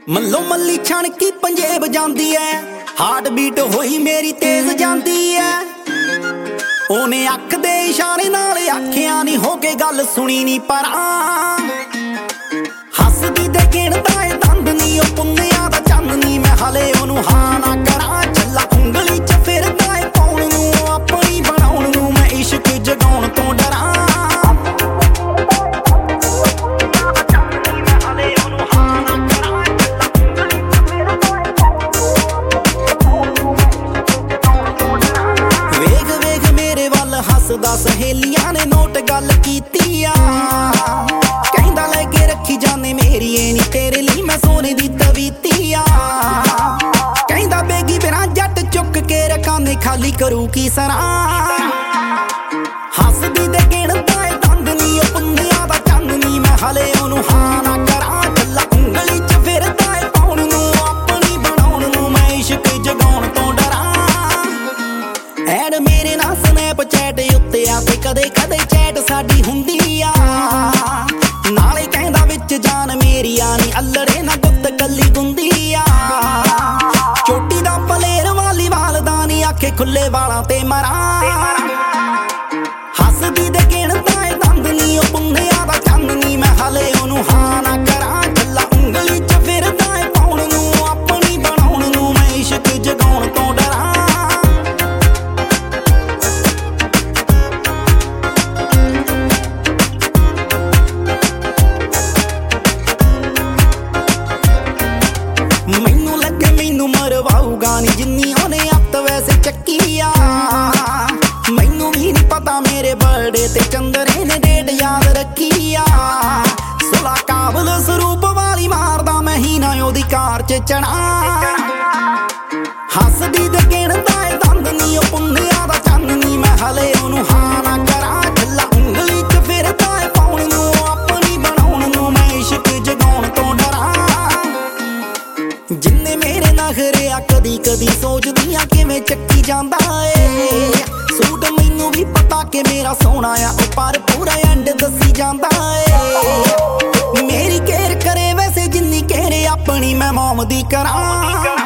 ਮੱਲੋ ਮੱਲੀ ਛਣਕੀ ਪੰਜੇਬ ਜਾਂਦੀ ਐ, ਹਾਰਟ ਬੀਟ ਹੋਈ ਮੇਰੀ ਤੇਜ਼ ਜਾਂਦੀ ਐ। ਉਹਨੇ ਅੱਖ ਦੇ ਇਸ਼ਾਰੇ ਨਾਲ ਆਖਿਆ ਨਹੀਂ ਹੋ ਕੇ ਗੱਲ ਸੁਣੀ ਨਹੀਂ ਪਰਾਂ। ਹੱਸਦੀ ਤੇ ਗਿਣਦਾ ਏ ਦੰਦ ਨੀ ਉਹ ਪੁੰਨਿਆਂ ਦਾ ਚੰਦ ਨੀ, ਮੈਂ ਹਲੇ ਉਹਨੂੰ ਹਾਂ ਨਾ ਕਰਾਂ। ਚੱਲਾ ਉਂਗਲੀ ਚ ਫਿਰਦਾ ਏ ਪਾਉਣ ਨੂੰ, ਆਪਣੀ ਬਣਾਉਣ ਨੂੰ ਮੈਂ ਇਸ਼ਕ ਜਗਾਉਣ ਤੋਂ ਡਰਾਂ। ਹੱਸਦਾ ਸਹੇਲੀਆਂ ਨੇ ਨੋਟ ਗੱਲ ਕੀਤੀ ਆ, ਕਹਿੰਦਾ ਲੈ ਕੇ ਰੱਖੀ ਜਾਨੇ ਮੇਰੀ ਏ ਨੀ ਤੇਰੇ ਲਈ ਮੈਂ ਸੋਨੇ ਦੀ ਤਵੀਤੀ ਆ। ਕਹਿੰਦਾ ਬੇਗੀ ਬਿਨਾਂ ਜੱਟ ਚੁੱਕ ਕੇ ਰਕਾਨੇ ਖਾਲੀ ਕਰੂ ਕੀ ਸਰਾਂ। ਹੱਸਦੀ ਤੇ ਗਿਣਦਾ ਏ ਦੰਦ ਨੀ ਉਹ ਪੁੰਨਿਆਂ ਦਾ ਚੰਦ ਨੀ, ਮੈਂ ਹਲੇ ਉਹਨੂੰ ਹਾਂ ਨਾ ਕਰਾਂ। ਚੱਲਾ ਉਂਗਲੀ ਚ ਫਿਰਦਾ ਏ ਪਾਉਣ ਨੂੰ, ਆਪਣੀ ਬਣਾਉਣ ਨੂੰ ਮੈਂ ਇਸ਼ਕ ਜਗਾਉਣ ਤੋਂ ਡਰਾਂ। ਐਡ ਮੇਰੇ ਨਾਲ ਸਨੈਪਚੈਟ ਉੱਤੇ ਆ ਤੇ ਕਦੇ ਕਦੇ ਚੈਟ ਸਾਡੀ ਹੁੰਦੀ ਆ। ਨਾਲੇ ਕਹਿੰਦਾ ਵਿੱਚ ਜਾਨ ਮੇਰੀ ਆ ਨੀ ਅਲੜੇ ਨਾ ਗੁੱਤ ਕੱਲੀ ਗੁੰਦੀ ਆ। ਚੋਟੀ ਦਾ ਪਲੇਰ ਵਾਲੀ ਵਾਲਦਾ ਨੀ ਆਖੇ ਖੁੱਲੇ ਵਾਲਾਂ ਤੇ ਮਰਾਂ। ਹੱਸਦੀ ਤੇ ਗਿਣਦਾ ਏ ਦੰਦ ਨੀ ਉਹ ਪੁੰਨਿਆਂ ਦਾ ਚੰਦ ਨੀ, ਮੈਂ ਹਲੇ ਉਹਨੂੰ ਹਾਂ ਨਾ ਕਰਾਂ। ਚੱਲਾ ਉਂਗਲੀ ਚ ਫਿਰਦਾ ਏ ਪਾਉਣ ਨੂੰ, ਆਪਣੀ ਬਣਾਉਣ ਨੂੰ ਮੈਂ ਇਸ਼ਕ ਜਗਾਉਣ ਤੋਂ ਡਰਾਂ। ਮੈਨੂੰ ਲੱਗੇ ਮੈਨੂੰ ਮਰਵਾਊਗਾ ਨੀ ਜਿੰਨੀ ਉਹਨੇ ਅੱਤ ਵੈਸੇ ਚੱਕੀ ਆ। ਮੈਨੂੰ ਵੀ ਨੀ ਪਤਾ ਮੇਰੇ ਬਰਥਡੇ ਤੇ ਚੰਦਰੇ ਨੇ ਡੇਟ ਯਾਦ ਰੱਖੀ ਆ। ਸੁਲਾ ਕਾਬਲ ਸਰੂਪ ਵਾਲੀ ਮਾਰਦਾ ਮੈਂ ਹੀ ਨਾ ਉਹਦੀ ਕਾਰ ਚ ਚੜਾ। ਹੱਸਦੀ ਤੇ ਗਿਣਦਾ ਏ ਦੰਦ ਨੀ ਉਹ ਪੁੰਨਿਆਂ ਦਾ ਚੰਦ ਨੀ, ਮੈਂ ਹਲੇ ਉਹਨੂੰ ਹਾਂ ਨਾ ਕਰਾਂ। ਚੱਲਾ ਉਂਗਲੀ ਚ ਫਿਰਦਾ ਏ ਪਾਉਣ ਨੂੰ, ਆਪਣੀ ਬਣਾਉਣ ਨੂੰ ਮੈਂ ਇਸ਼ਕ ਜਗਾਉਣ ਤੋਂ ਡਰਾਂ। ਜਿੰਨੇ ਮੇਰੇ ਨਖਰੇ ਆ ਕਦੀ ਕਦੀ ਸੋਚਦੀ ਆ ਕਿਵੇਂ ਚੱਕੀ ਜਾਂਦਾ ਏ। ਸੂਟ ਮੈਨੂੰ ਵੀ ਪਤਾ ਕਿ ਮੇਰਾ ਸੋਹਣਾ ਆ ਉਹ ਪਰ ਪੂਰਾ ਐਂਡ ਦੱਸੀ ਜਾਂਦਾ ਏ। ਮੇਰੀ ਕੇਅਰ ਕਰੇ ਵੈਸੇ ਜਿੰਨੀ ਕੇਅਰ ਆਪਣੀ ਮੈਂ ਮੋਮ ਦੀ ਕਰਾਂ।